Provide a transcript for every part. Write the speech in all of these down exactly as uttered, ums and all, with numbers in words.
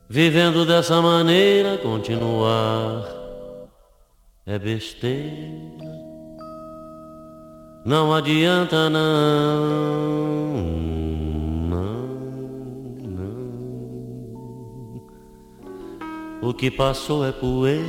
Vivendo dessa maneira, continuar é besteira. Não adianta não, não, não. O que passou é poeira.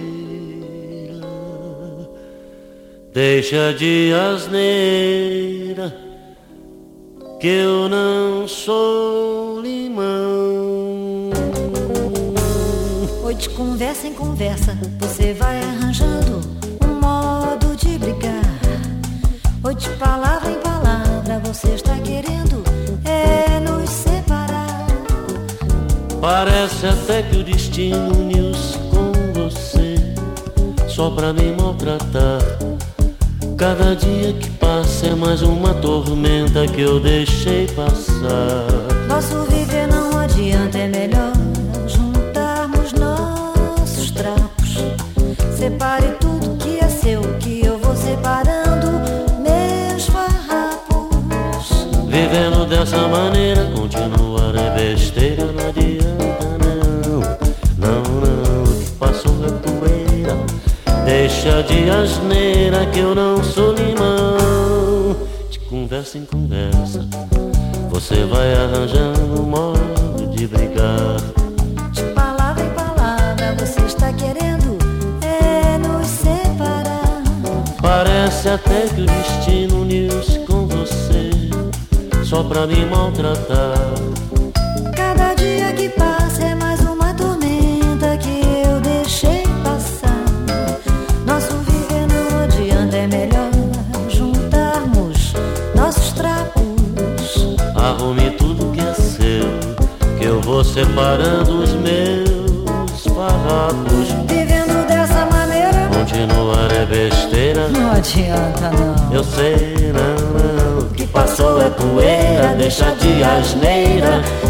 Deixa de asneira, que eu não sou limão. Oi, de conversa em conversa, você vai arranjando um modo de brigar. Oi, de palavra em palavra, você está querendo é nos separar. Parece até que o destino uniu-se com você só pra me maltratar. Cada dia que passa é mais uma tormenta que eu deixei passar. Nosso viver não adianta, é melhor juntarmos nossos trapos. Separe tudo que é seu, que eu vou separando meus farrapos. Vivendo dessa maneira, continuar é besteira. Não adianta não, não, não. O que passou é poeira. Deixa de asneira, que eu não sou limão. De conversa em conversa, você vai arranjando um modo de brigar. De palavra em palavra, você está querendo é nos separar. Parece até que o destino uniu-se com você só pra me maltratar. Cada dia que passa é mais uma tormenta que eu deixei passar. Nosso viver não adianta, é melhor juntarmos nossos trapos. Arrume tudo que é seu, que eu vou separando os meus farrapos. Vivendo dessa maneira, continuar é besteira. não adianta não. Eu sei, não, não. O que passou é poeira. Deixa de asneira,